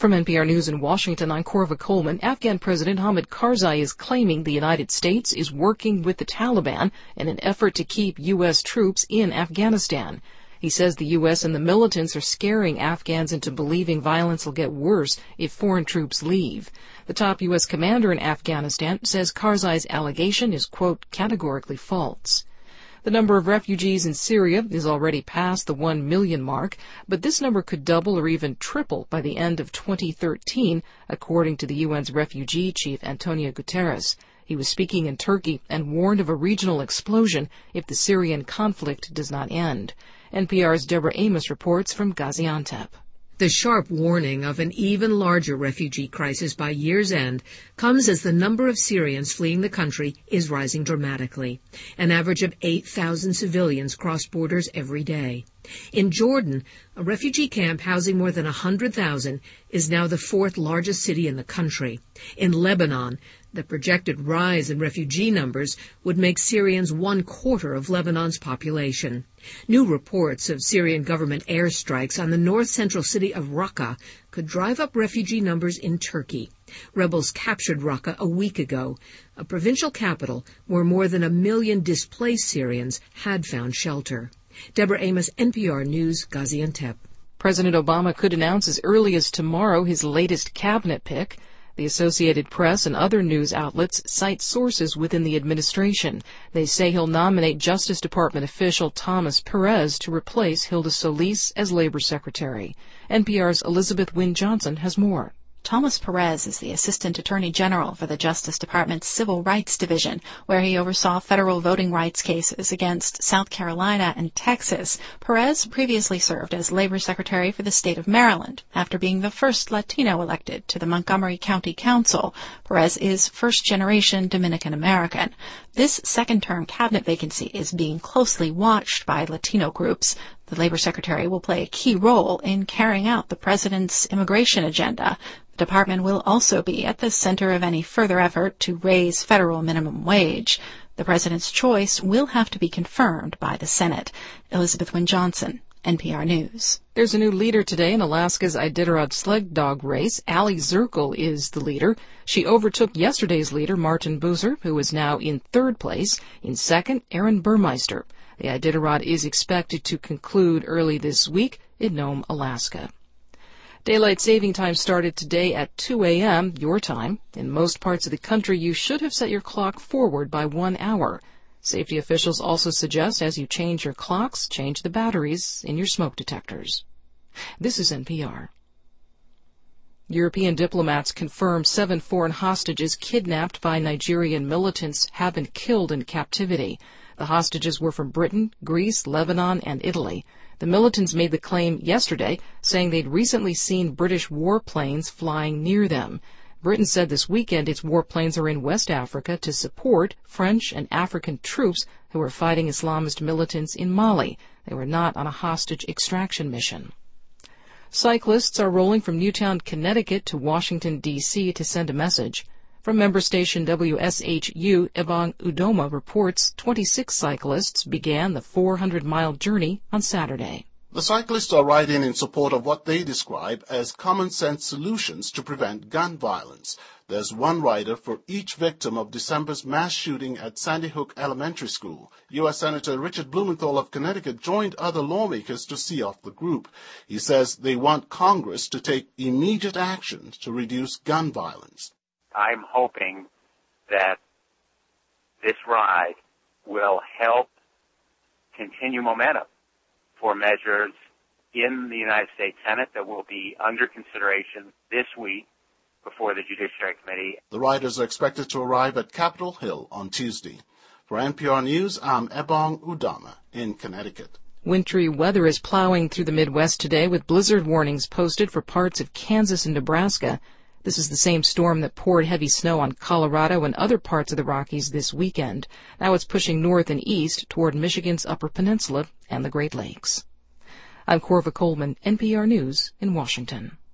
From NPR News in Washington, I'm Korva Coleman. Afghan President Hamid Karzai is claiming the United States is working with the Taliban in an effort to keep U.S. troops in Afghanistan. He says the U.S. and the militants are scaring Afghans into believing violence will get worse if foreign troops leave. The top U.S. commander in Afghanistan says Karzai's allegation is, quote, categorically false. The number of refugees in Syria is already past the 1 million mark, but this number could double or even triple by the end of 2013, according to the UN's refugee chief, Antonio Guterres. He was speaking in Turkey and warned of a regional explosion if the Syrian conflict does not end. NPR's Deborah Amos reports from Gaziantep. The sharp warning of an even larger refugee crisis by year's end comes as the number of Syrians fleeing the country is rising dramatically. An average of 8,000 civilians cross borders every day. In Jordan, a refugee camp housing more than 100,000 is now the fourth largest city in the country. In Lebanon, the projected rise in refugee numbers would make Syrians 1/4 of Lebanon's population. New reports of Syrian government airstrikes on the north-central city of Raqqa could drive up refugee numbers in Turkey. Rebels captured Raqqa a week ago, a provincial capital where more than 1 million displaced Syrians had found shelter. Deborah Amos, NPR News, Gaziantep. President Obama could announce as early as tomorrow his latest cabinet pick. The Associated Press and other news outlets cite sources within the administration. They say he'll nominate Justice Department official Thomas Perez to replace Hilda Solis as Labor Secretary. NPR's Elizabeth Wynne Johnson has more. Thomas Perez is the Assistant Attorney General for the Justice Department's Civil Rights Division, where he oversaw federal voting rights cases against South Carolina and Texas. Perez previously served as Labor Secretary for the state of Maryland, after being the first Latino elected to the Montgomery County Council. Perez is first-generation Dominican-American. This second-term cabinet vacancy is being closely watched by Latino groups. The Labor Secretary will play a key role in carrying out the president's immigration agenda. The department will also be at the center of any further effort to raise federal minimum wage. The president's choice will have to be confirmed by the Senate. Elizabeth Wynne Johnson, NPR News. There's a new leader today in Alaska's Iditarod sled dog race. Allie Zirkle is the leader. She overtook yesterday's leader, Martin Boozer, who is now in third place. In second, Aaron Burmeister. The Iditarod is expected to conclude early this week in Nome, Alaska. Daylight saving time started today at 2 a.m., your time. In most parts of the country, you should have set your clock forward by 1 hour. Safety officials also suggest as you change your clocks, change the batteries in your smoke detectors. This is NPR. European diplomats confirm 7 foreign hostages kidnapped by Nigerian militants have been killed in captivity. The hostages were from Britain, Greece, Lebanon, and Italy. The militants made the claim yesterday, saying they'd recently seen British warplanes flying near them. Britain said this weekend its warplanes are in West Africa to support French and African troops who are fighting Islamist militants in Mali. They were not on a hostage extraction mission. Cyclists are rolling from Newtown, Connecticut to Washington, D.C. to send a message. From member station WSHU, Ebong Udoma reports 26 cyclists began the 400-mile journey on Saturday. The cyclists are riding in support of what they describe as common-sense solutions to prevent gun violence. There's one rider for each victim of December's mass shooting at Sandy Hook Elementary School. U.S. Senator Richard Blumenthal of Connecticut joined other lawmakers to see off the group. He says they want Congress to take immediate action to reduce gun violence. I'm hoping that this ride will help continue momentum for measures in the United States Senate that will be under consideration this week before the Judiciary Committee. The riders are expected to arrive at Capitol Hill on Tuesday. For NPR News, I'm Ebong Udoma in Connecticut. Wintry weather is plowing through the Midwest today with blizzard warnings posted for parts of Kansas and Nebraska. This is the same storm that poured heavy snow on Colorado and other parts of the Rockies this weekend. Now it's pushing north and east toward Michigan's Upper Peninsula and the Great Lakes. I'm Korva Coleman, NPR News in Washington.